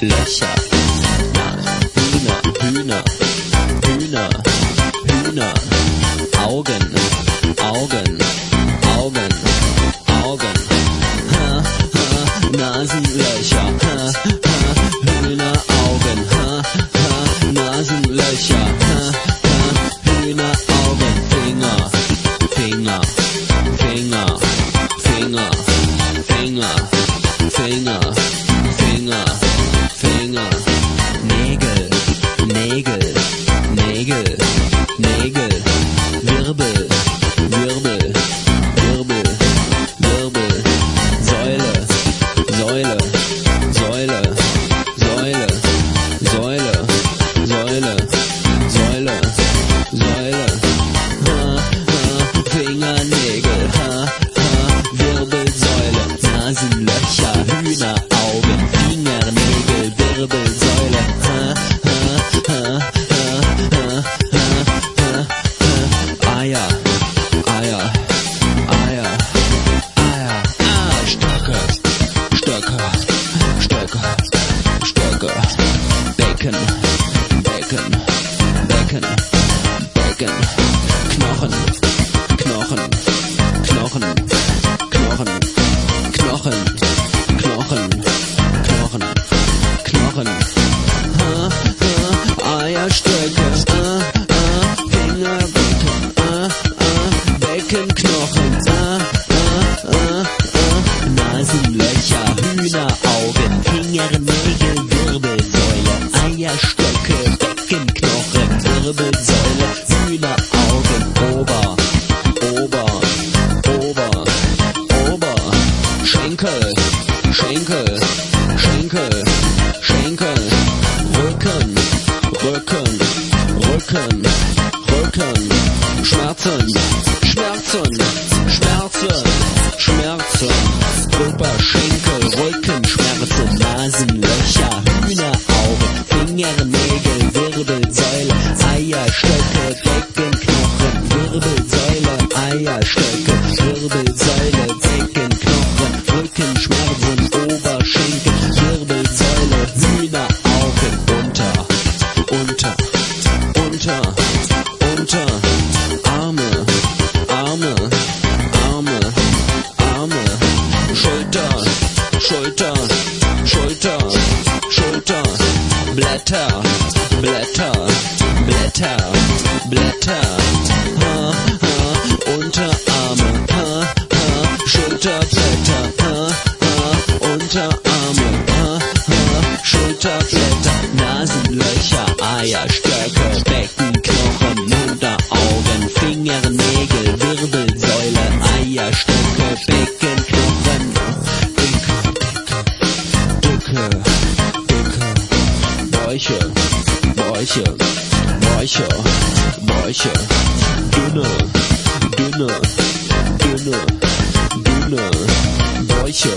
Löcher. Hühner. Augen. Nasenlöcher. Hühneraugen. Nasenlöcher. Hühneraugen. Nägel. Wirbel. Säule. Fingernägel. Wirbelsäule. Nasenlöcher. Hühneraugen. Fingernägel. Wirbelsäule. Eier. Stöcke. Becken. Knochen. Eierstöcke. Fingerbecken. Beckenknochen. Nasenlöcher. Hühneraugen. Fingernägel. Wirbelsäule. Eierstöcke. Beckenknochen. Wirbelsäule. Hühneraugen. Ober. Schenkel. Rücken. Schmerzen. Oberschenkel. Rückenschmerzen. Nasenlöcher. Hühneraugen. Fingernägel. Wirbelsäule. Eierstöcke. Beckenknochen. Wirbelsäule. Eierstöcke. Wirbelsäule. Beckenknochen. Rückenschmerzen. Oberschenkel. Wirbelsäule. Hühneraugen. Unter. Arme. Schulter. Blätter. Unterarme. Schulterblätter. Unterarme. Schulterblätter. Nasenlöcher. Eierstöcke. Beckenknochen. Unteraugen. Fingernägel. Wirbelsäule. Eierstöcke. Beckenknochen. Dicke. Bäuche. Dünne. Bäuche.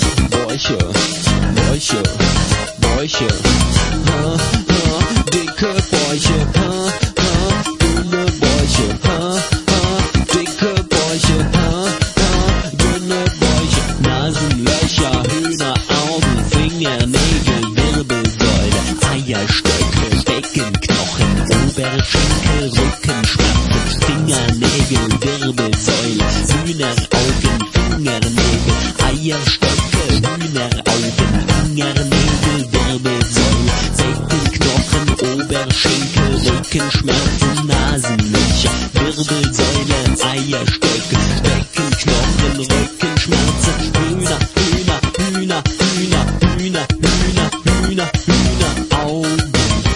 Dicke Bäuche. Dünne Bäuche. Dicke Bäuche. Dünne Bäuche. Nasenlöcher. Hühneraugen. Fingernägel. Wirbelsäule. Eierstöcke. Beckenknochen. Oberschenkel. Rückenschmerzen. Fingernägel. Wirbelsäule. Hühneraugen. Fingernägel. Eierstöcke. Hühneraugen. Fingernägel. Wirbelsäule. Beckenknochen. Oberschenkel. Rückenschmerzen. Nasenlöcher. Wirbelsäule. Eierstöcke. Beckenknochen. Rückenschmerzen. Hühner. Augen.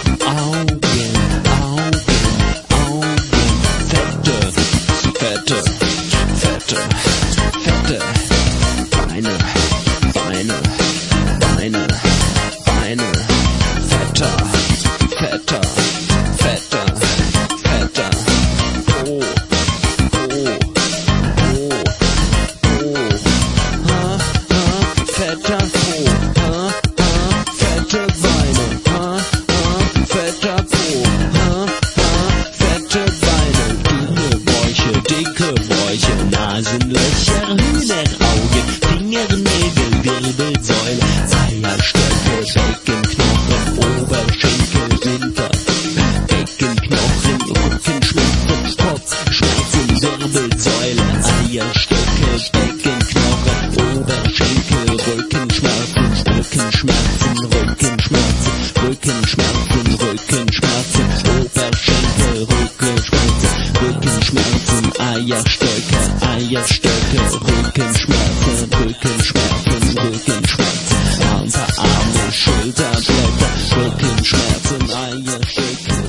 Fette. Beine. Fetter. Po. Stöcke, Rückenschmerzen, Rückenschmerzen, Rückenschmerzen, ein paar Arme, Schulterblätter, Rückenschmerzen, Eierstöcke.